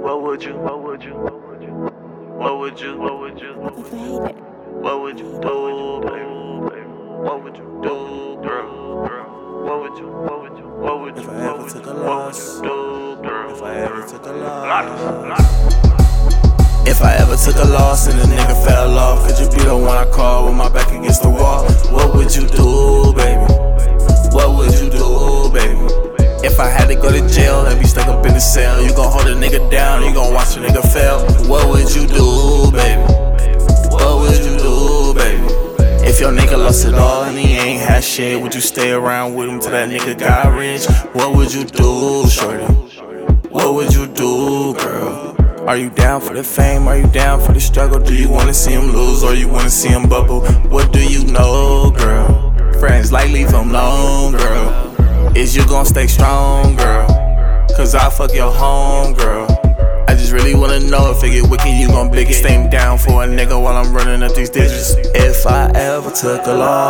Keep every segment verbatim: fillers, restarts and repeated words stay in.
What would you, what would you, what would you, what would you, what would you, what would you, what would you do, baby? What would you do, girl? What would you, what would you, what would you, if I ever took a loss, do, girl? if I ever took a loss, if I ever took a loss and a nigga fell off, could you be the one I call with my back against the wall? What would you do, baby? What would you do, baby? If I had to go to jail and be stuck up in the cell, you gon' hold a nigga down, you gon' watch a nigga fail. What would you do, baby? What would you do, baby? If your nigga lost it all and he ain't had shit, would you stay around with him till that nigga got rich? What would you do, shorty? What would you do, girl? Are you down for the fame? Are you down for the struggle? Do you wanna see him lose or you wanna see him bubble? What do you know, girl? Friends like leave him alone, girl. Is you gon' stay strong, girl? Cause I fuck your home, girl. I just really wanna know if it get wicked, you gon' big it. Stay down for a nigga while I'm running up these digits. If I ever took a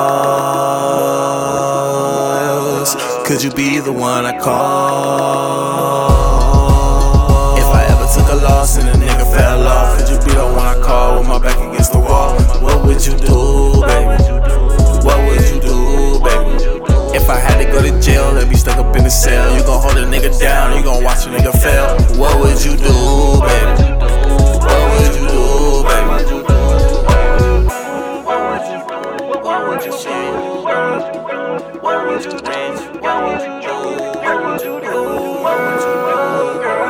loss, could you be the one I call? If I ever took a loss and a nigga fell off, could you be the one I call with my back against the wall? What would you do, baby? What would you do, baby? If I had to go to jail and be stuck up in the cell, you gon' hold a nigga down, you gon' watch a nigga fail. What would you do, baby? What would you do, baby? What would you do? What would you say? What would you rent? What would you do? What would you do? What would you do, girl?